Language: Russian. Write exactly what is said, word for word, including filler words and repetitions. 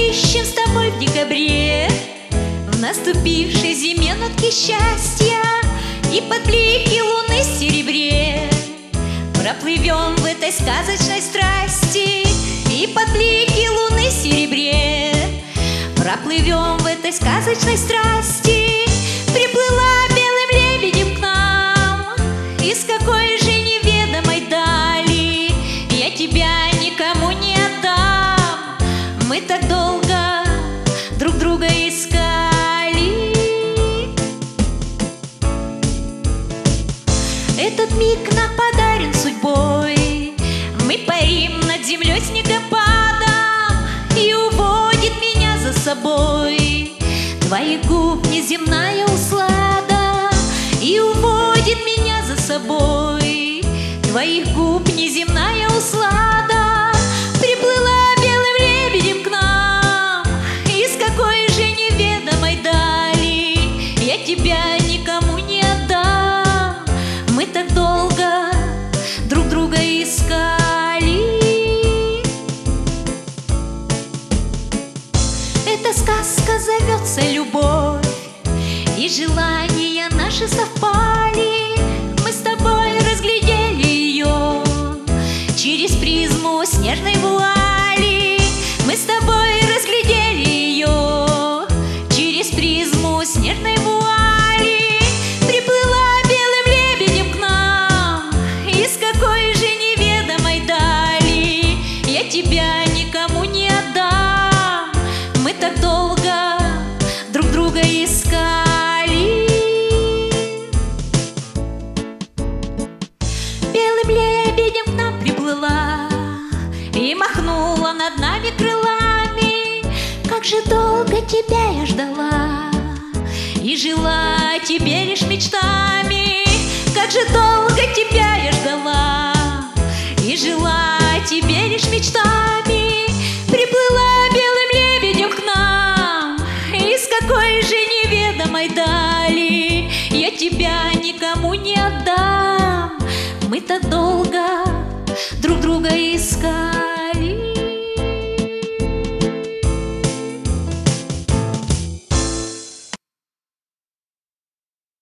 ищем с тобой в декабре, в наступившей зиме нотки счастья, и под блики луны в серебре проплывем в этой сказочной страсти. И под блики луны в серебре проплывем в этой сказочной страсти. Приплыла белым лебедем к нам из какой же неведомой дали. Я тебя никому не отдам, мы так долго друг друга искали. Этот миг нам подарен судьбой, мы парим над землей снегопадом, и уводит меня за собой твоих губ неземная услада. И уводит меня за собой твоих губ неземная услада. Приплыла белым лебедем к нам из какой же неведомой дали. Я тебя никому не отдам, мы так долго друг друга искали. Эта сказка зовется любовь, и желания наши совпали. Мы с тобой разглядели ее через призму снежной вуали. Мы с тобой разглядели ее через призму снежной вуали. Приплыла белым лебедем к нам из какой же неведомой дали. Я тебя никому не отдам, мы так долго друг друга искали. Белым лебедем к нам приплыла и махнула над нами крылами. Как же долго тебя я ждала и жила тебе лишь мечтами. Как же долго тебя я ждала и жила тебе лишь мечтами. Приплыла белым лебедем к нам из какой же неведомой дали. Я тебя никому не отдам, мы так долго друг друга искали.